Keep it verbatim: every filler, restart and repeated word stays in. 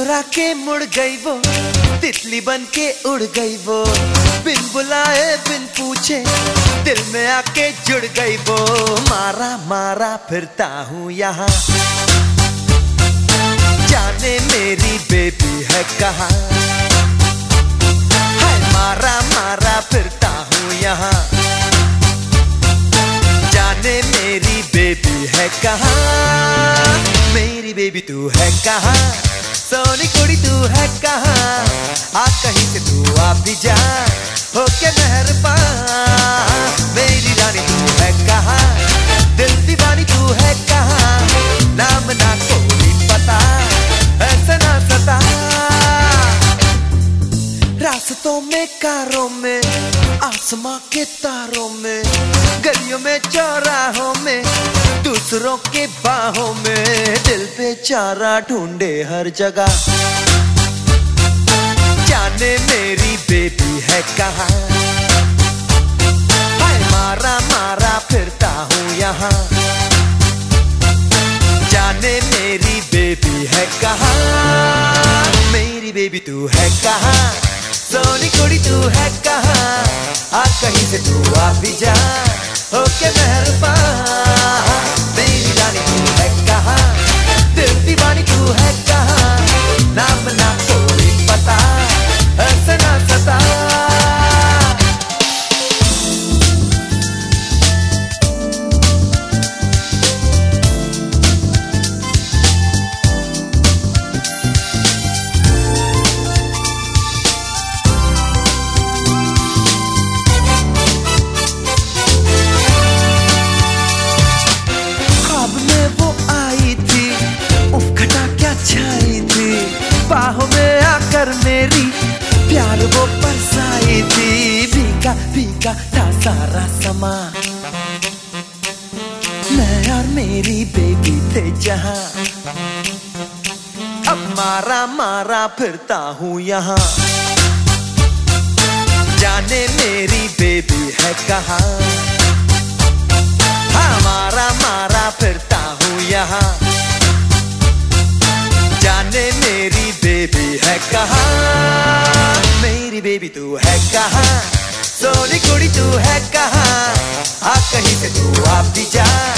मुस्कुरा के मुड़ गई वो, तितली बन के उड़ गई वो, बिन बुलाए बिन पूछे दिल में आके जुड़ गई वो। मारा मारा फिरता हूँ यहाँ, जाने मेरी बेबी है कहाँ। हाय मारा मारा फिरता हूँ यहाँ, जाने मेरी बेबी है कहाँ। मेरी बेबी तू है कहाँ, सोनी कुड़ी तू है कहाँ। आ कहीं से तू आ भी जा, होके मेहरबान। मेरी रानी तू है कहाँ, दिल दीवानी तू है कहाँ। नाम ना कोई पता, ऐसे ना सता। रास्तों में कारों में, आसमां के तारों में, गलियों में चौराहों में, दूसरों के बाहों में, दिल बेचारा ढूंढे हर जगह। जाने मेरी बेबी है कहाँ। हाय मारा मारा फिरता हूँ यहाँ, जाने मेरी बेबी है कहाँ। मेरी बेबी तू है कहाँ, सोनी कुड़ी तू है कहाँ। आ कहीं से तू आ भी जा, होके मेहरबान। मेरी रानी तू है कहाँ, दिल दीवानी तू है कहाँ। नाम ना कोई पता, ऐसे ना सता। बाहों में आकर मेरी प्यार वो बरसाई थी। भीगा भीगा था सारा समा, मैं और मेरी बेबी थे जहां। अब मारा मारा फिरता हूँ यहाँ, जाने मेरी बेबी है कहाँ। हाँ मारा मारा फिरता हूँ यहाँ, जाने मेरी बेबी है कहाँ। मेरी बेबी तू है कहाँ, सोनी कुड़ी तू है कहाँ। आ कहीं से तू आ भी जा,